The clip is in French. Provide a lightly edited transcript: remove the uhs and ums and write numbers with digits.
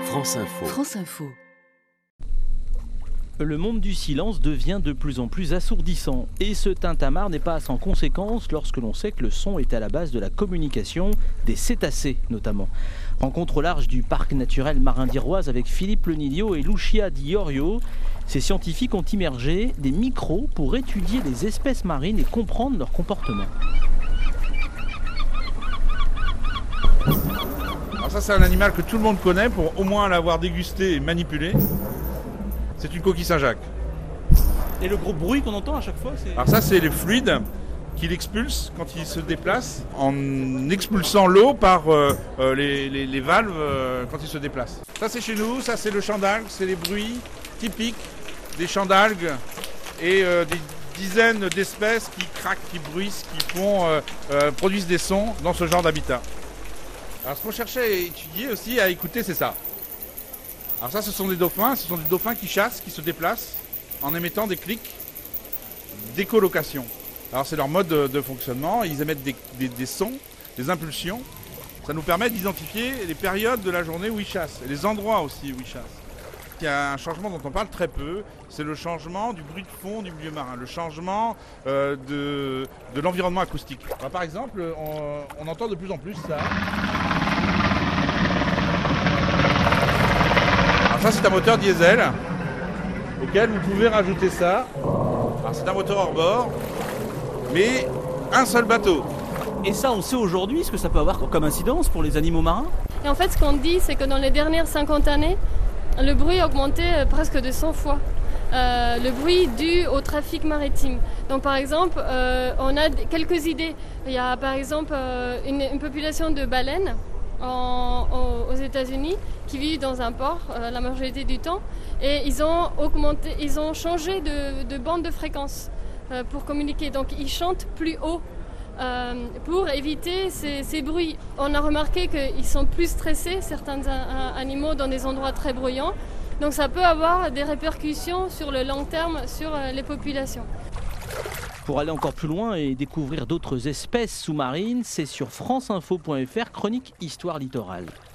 France Info. France Info. Le monde du silence devient de plus en plus assourdissant. Et ce tintamarre n'est pas sans conséquence lorsque l'on sait que le son est à la base de la communication, des cétacés notamment. Rencontre au large du parc naturel marin d'Iroise avec Philippe Lenilio et Lucia Di Iorio. Ces scientifiques ont immergé des micros pour étudier les espèces marines et comprendre leur comportement. Alors ça, c'est un animal que tout le monde connaît pour au moins l'avoir dégusté et manipulé. C'est une coquille Saint-Jacques. Et le gros bruit qu'on entend à chaque fois, c'est... Alors ça, c'est les fluides qu'il expulse quand il se déplace, en expulsant l'eau par les valves quand il se déplace. Ça, c'est chez nous, ça, c'est le champ d'algues, c'est les bruits typiques des champs d'algues et des dizaines d'espèces qui craquent, qui bruissent, qui produisent des sons dans ce genre d'habitat. Alors ce qu'on cherchait à étudier aussi, à écouter, c'est ça. Alors ça, ce sont des dauphins qui chassent, qui se déplacent en émettant des clics d'écholocation. Alors c'est leur mode de fonctionnement, ils émettent des sons, des impulsions. Ça nous permet d'identifier les périodes de la journée où ils chassent, et les endroits aussi où ils chassent. Il y a un changement dont on parle très peu, c'est le changement du bruit de fond du milieu marin, le changement de l'environnement acoustique. Alors, par exemple, on entend de plus en plus ça. Alors ça, c'est un moteur diesel auquel vous pouvez rajouter ça. Alors c'est un moteur hors bord, mais un seul bateau. Et ça, on sait aujourd'hui ce que ça peut avoir comme incidence pour les animaux marins. Et en fait, ce qu'on dit, c'est que dans les dernières 50 années, le bruit a augmenté presque de 100 fois. Le bruit dû au trafic maritime. Donc par exemple, on a quelques idées. Il y a par exemple une population de baleines aux États-Unis qui vivent dans un port la majorité du temps, et ils ont changé de bande de fréquence pour communiquer. Donc ils chantent plus haut pour éviter ces bruits. On a remarqué qu'ils sont plus stressés, certains animaux, dans des endroits très bruyants. Donc ça peut avoir des répercussions sur le long terme sur les populations. Pour aller encore plus loin et découvrir d'autres espèces sous-marines, c'est sur franceinfo.fr, chronique Histoire littorale.